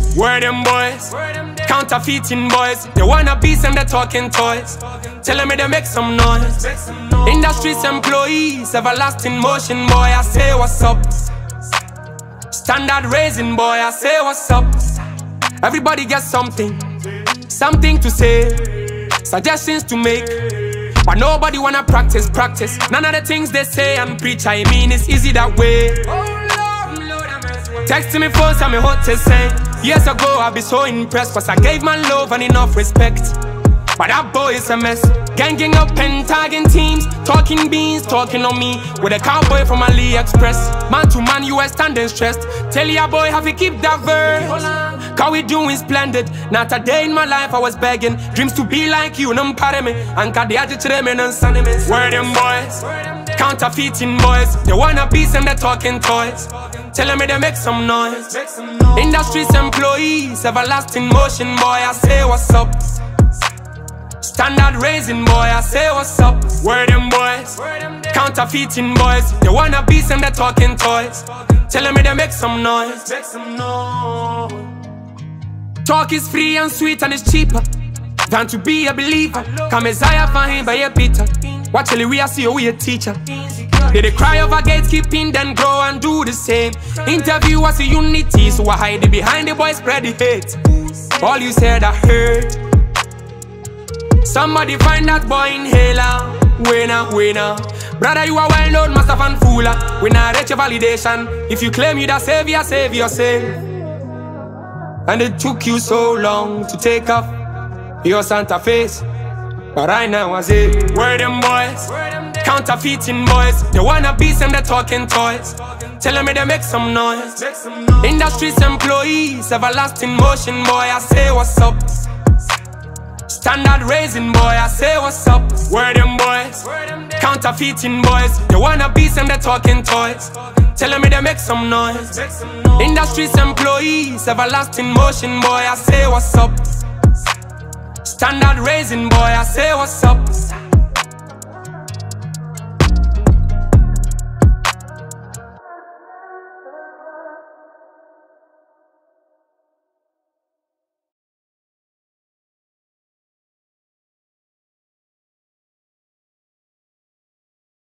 Where them boys? Counterfeiting boys. They wanna be some they talking toys. Telling me they make some noise. Industries employees, everlasting motion boy. I say what's up. Standard raising boy. I say what's up. Everybody gets something to say, suggestions to make, but nobody wanna practice. None of the things they say and preach, I mean it's easy that way. Texting me first and me hot to say. Years ago I be so impressed, cause I gave my love and enough respect. But that boy is a mess. Ganging up and tagging teams, talking beans, talking on me with a cowboy from AliExpress. Man to man, US standing stressed. Tell ya boy, have you keep that verse? Cause we doing splendid. Not a day in my life I was begging. Dreams to be like you, num pare me. And the attitude me none sunny me. Where them boys? Counterfeiting boys. They wanna be some they talking toys. Telling me they make some noise. Industries employees, everlasting motion boy. I say what's up. Standard raising boy, I say what's up. Where them boys? Counterfeiting boys. They wanna be some they talking toys. Telling me they make some noise. Talk is free and sweet and it's cheaper than to be a believer. Come Messiah for him by a Peter. Watch we see you, we a teacher. They cry over gatekeeping, then grow and do the same. Interview was a unity, so I hide it behind the boys, spread the hate. All you said I heard. Somebody find that boy inhaler. Winner. Brother, you are well known, master fan fooler. We not reach your validation. If you claim you the savior, save yourself. And it took you so long to take off your Santa face. But right now I say, where them boys? Counterfeiting boys. They wanna be some they talking toys. Telling me they make some noise. Industries employees, everlasting motion boy. I say what's up. Standard raising boy, I say what's up. Where them boys? Counterfeiting boys. They wanna be some they talking toys. Telling me they make some noise. Industries employees, everlasting motion boy. I say what's up. Standard raising boy, I say what's up.